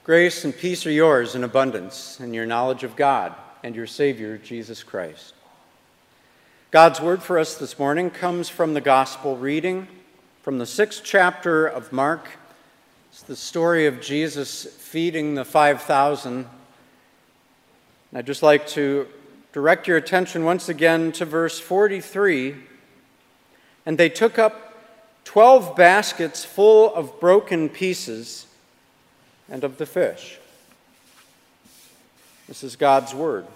Grace and peace are yours in abundance in your knowledge of God and your Savior, Jesus Christ. God's word for us this morning comes from the gospel reading from the 6th chapter of Mark. It's the story of Jesus feeding the 5,000. I'd just like to direct your attention once again to verse 43. And they took up 12 baskets full of broken pieces and of the fish. This is God's word.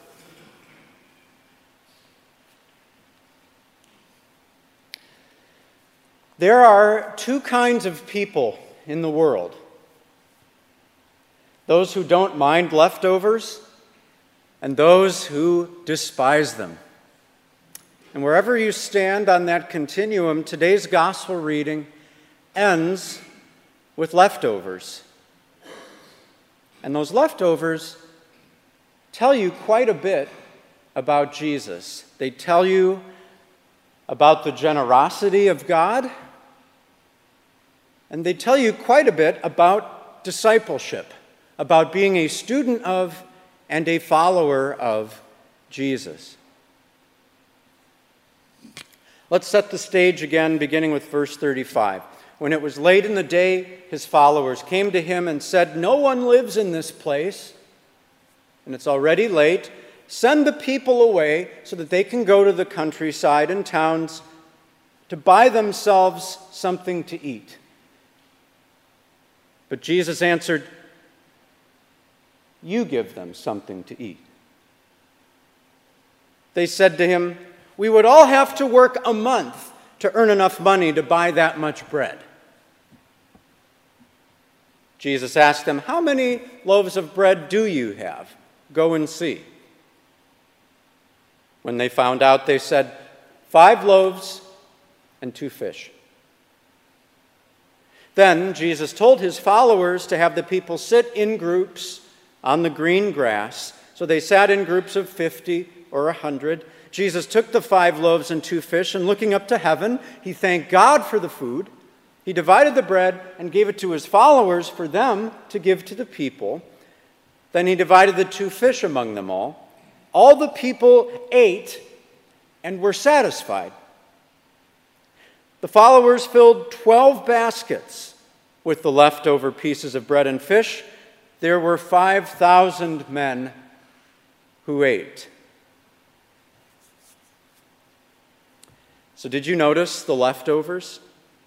There are two kinds of people in the world: those who don't mind leftovers and those who despise them. And wherever you stand on that continuum, today's gospel reading ends with leftovers. And those leftovers tell you quite a bit about Jesus. They tell you about the generosity of God, and they tell you quite a bit about discipleship, about being a student of and a follower of Jesus. Let's set the stage again, beginning with verse 35. When it was late in the day, his followers came to him and said, "No one lives in this place, and it's already late. Send the people away so that they can go to the countryside and towns to buy themselves something to eat." But Jesus answered, "You give them something to eat." They said to him, "We would all have to work a month to earn enough money to buy that much bread." Jesus asked them, "How many loaves of bread do you have? Go and see." When they found out, they said, 5 loaves and 2 fish. Then Jesus told his followers to have the people sit in groups on the green grass. So they sat in groups of 50 or 100. Jesus took the 5 loaves and 2 fish, and looking up to heaven, he thanked God for the food. He divided the bread and gave it to his followers for them to give to the people. Then he divided the 2 fish among them all. All the people ate and were satisfied. The followers filled 12 baskets with the leftover pieces of bread and fish. There were 5,000 men who ate. So did you notice the leftovers?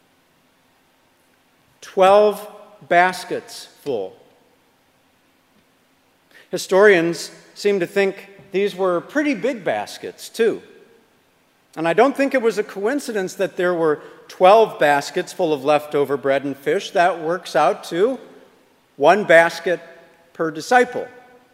12 baskets full. Historians seem to think these were pretty big baskets, too. And I don't think it was a coincidence that there were 12 baskets full of leftover bread and fish. That works out to 1 basket per disciple.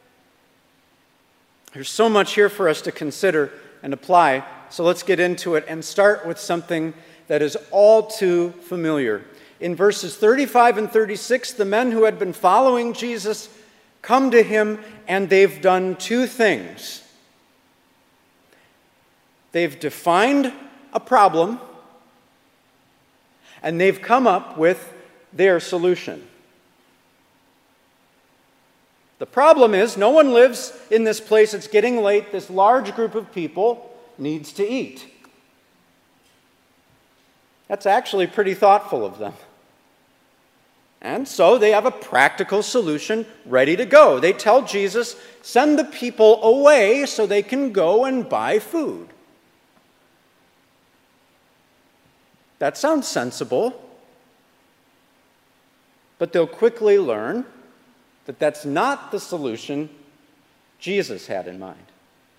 There's so much here for us to consider and apply, so let's get into it and start with something that is all too familiar. In verses 35 and 36, the men who had been following Jesus come to him, and they've done 2 things. They've defined a problem, and they've come up with their solution. The problem is, no one lives in this place. It's getting late. This large group of people needs to eat. That's actually pretty thoughtful of them. And so they have a practical solution ready to go. They tell Jesus, send the people away so they can go and buy food. That sounds sensible, but they'll quickly learn that that's not the solution Jesus had in mind.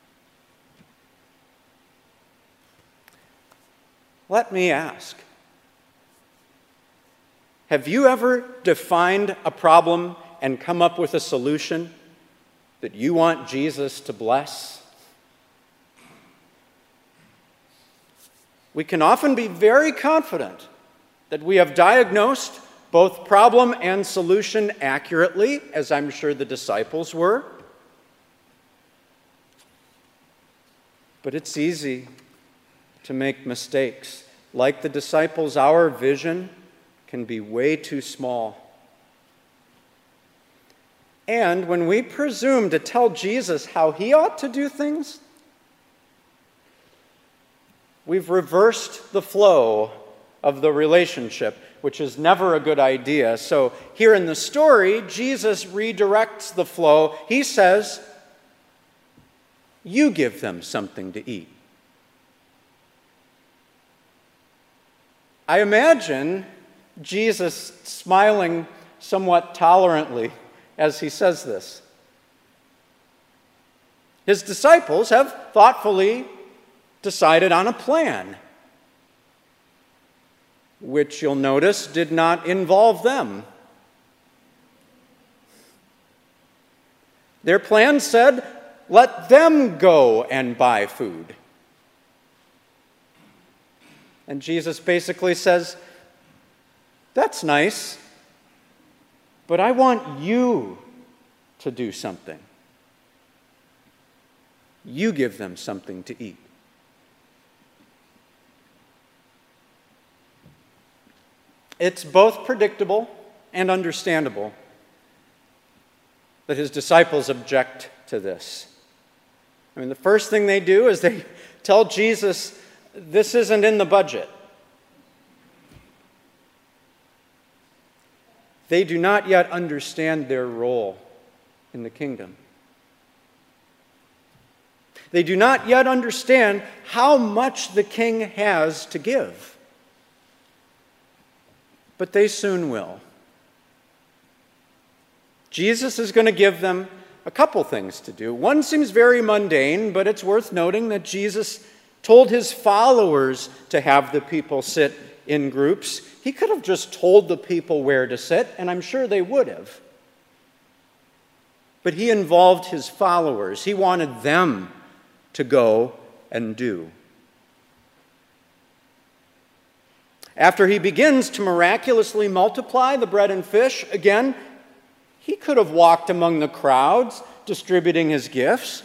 Let me ask, have you ever defined a problem and come up with a solution that you want Jesus to bless? We can often be very confident that we have diagnosed both problem and solution accurately, as I'm sure the disciples were. But it's easy to make mistakes. Like the disciples, our vision can be way too small. And when we presume to tell Jesus how he ought to do things, we've reversed the flow of the relationship, which is never a good idea. So here in the story, Jesus redirects the flow. He says, "You give them something to eat." I imagine Jesus smiling somewhat tolerantly as he says this. His disciples have thoughtfully decided on a plan, which you'll notice did not involve them. Their plan said, let them go and buy food. And Jesus basically says, that's nice, but I want you to do something. You give them something to eat. It's both predictable and understandable that his disciples object to this. I mean, the first thing they do is they tell Jesus, this isn't in the budget. They do not yet understand their role in the kingdom. They do not yet understand how much the king has to give. But they soon will. Jesus is going to give them a couple things to do. One seems very mundane, but it's worth noting that Jesus told his followers to have the people sit in groups. He could have just told the people where to sit, and I'm sure they would have. But he involved his followers. He wanted them to go and do. After he begins to miraculously multiply the bread and fish, again, he could have walked among the crowds distributing his gifts.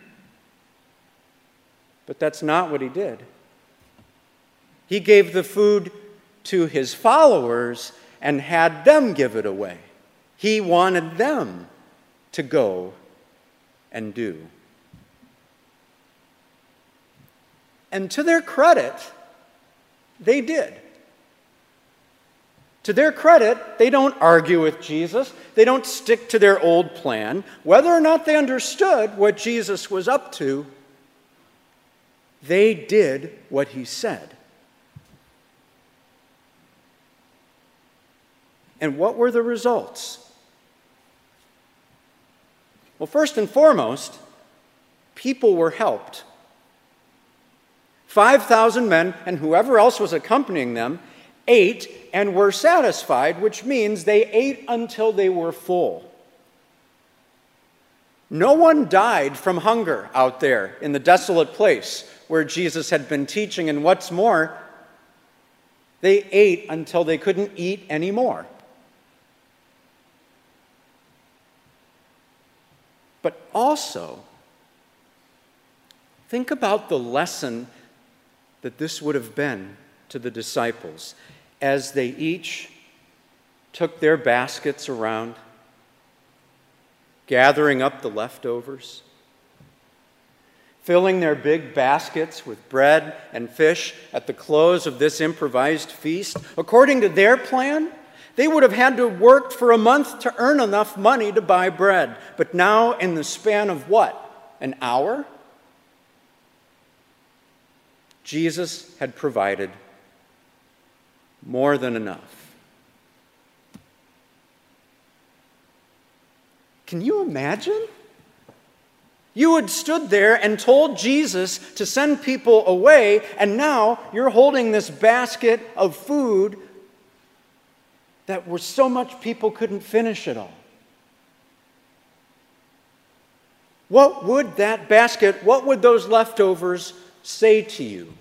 But that's not what he did. He gave the food to his followers and had them give it away. He wanted them to go and do. And to their credit, they did. To their credit, they don't argue with Jesus. They don't stick to their old plan. Whether or not they understood what Jesus was up to, they did what he said. And what were the results? Well, first and foremost, people were helped. 5,000 men and whoever else was accompanying them ate and were satisfied, which means they ate until they were full. No one died from hunger out there in the desolate place where Jesus had been teaching, and what's more, they ate until they couldn't eat anymore. But also, think about the lesson that this would have been to the disciples as they each took their baskets around, gathering up the leftovers, filling their big baskets with bread and fish at the close of this improvised feast. According to their plan, they would have had to work for a month to earn enough money to buy bread. But now, in the span of what? An hour? Jesus had provided more than enough. Can you imagine? You had stood there and told Jesus to send people away, and now you're holding this basket of food that were so much people couldn't finish it all. What would that basket, what would those leftovers say to you?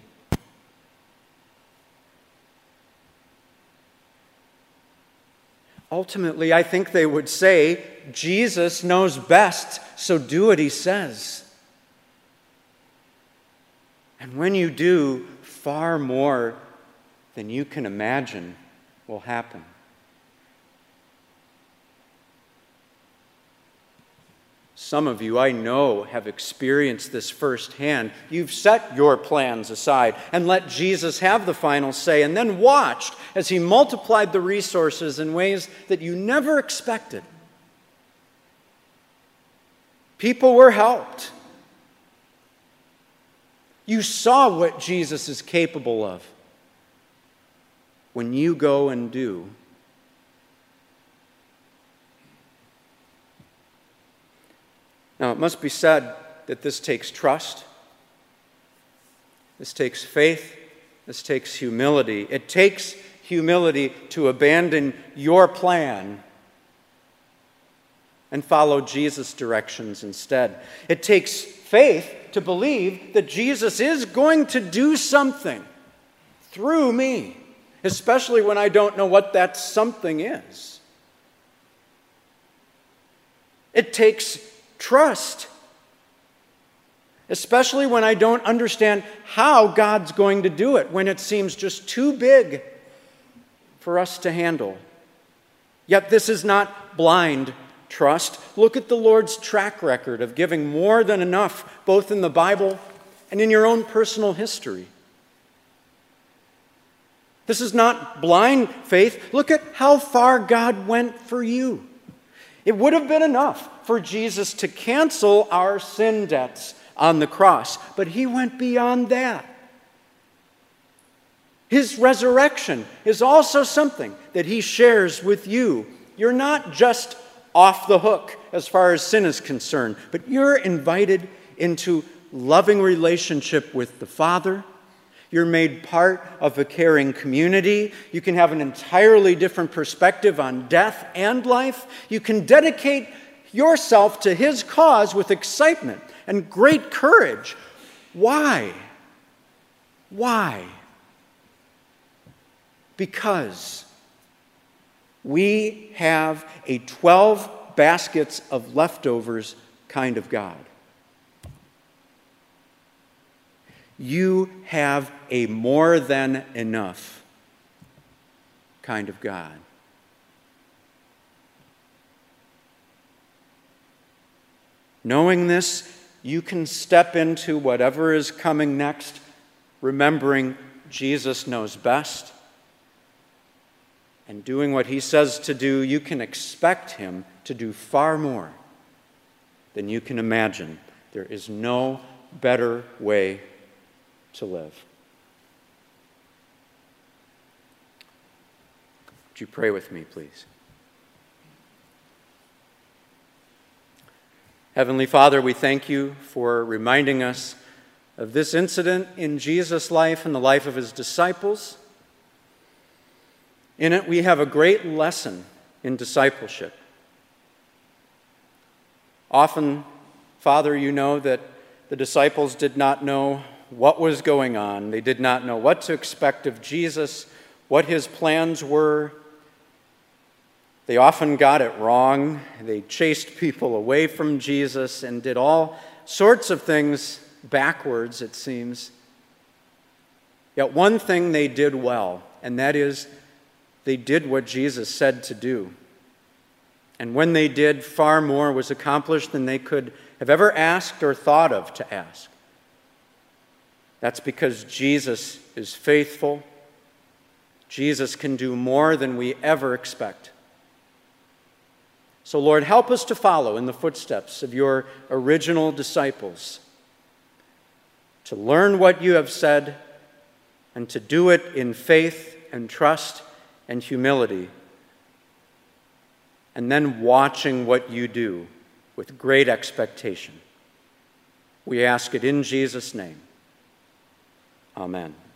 Ultimately, I think they would say, Jesus knows best, so do what he says. And when you do, far more than you can imagine will happen. Some of you, I know, have experienced this firsthand. You've set your plans aside and let Jesus have the final say, and then watched as he multiplied the resources in ways that you never expected. People were helped. You saw what Jesus is capable of when you go and do. Now, it must be said that this takes trust, this takes faith, this takes humility. It takes humility to abandon your plan and follow Jesus' directions instead. It takes faith to believe that Jesus is going to do something through me, especially when I don't know what that something is. It takes trust, especially when I don't understand how God's going to do it, when it seems just too big for us to handle. Yet this is not blind trust. Look at the Lord's track record of giving more than enough, both in the Bible and in your own personal history. This is not blind faith. Look at how far God went for you. It would have been enough for Jesus to cancel our sin debts on the cross, but he went beyond that. His resurrection is also something that he shares with you. You're not just off the hook as far as sin is concerned, but you're invited into loving relationship with the Father. You're made part of a caring community. You can have an entirely different perspective on death and life. You can dedicate yourself to his cause with excitement and great courage. Why? Why? Because we have a 12 baskets of leftovers kind of God. You have a more than enough kind of God. Knowing this, you can step into whatever is coming next, remembering Jesus knows best. And doing what he says to do, you can expect him to do far more than you can imagine. There is no better way to live. Would you pray with me, please? Heavenly Father, we thank you for reminding us of this incident in Jesus' life and the life of his disciples. In it, we have a great lesson in discipleship. Often, Father, you know that the disciples did not know what was going on. They did not know what to expect of Jesus, what his plans were. They often got it wrong. They chased people away from Jesus and did all sorts of things backwards, it seems. Yet one thing they did well, and that is they did what Jesus said to do. And when they did, far more was accomplished than they could have ever asked or thought of to ask. That's because Jesus is faithful. Jesus can do more than we ever expect. So, Lord, help us to follow in the footsteps of your original disciples, to learn what you have said and to do it in faith and trust and humility, and then watching what you do with great expectation. We ask it in Jesus' name. Amen.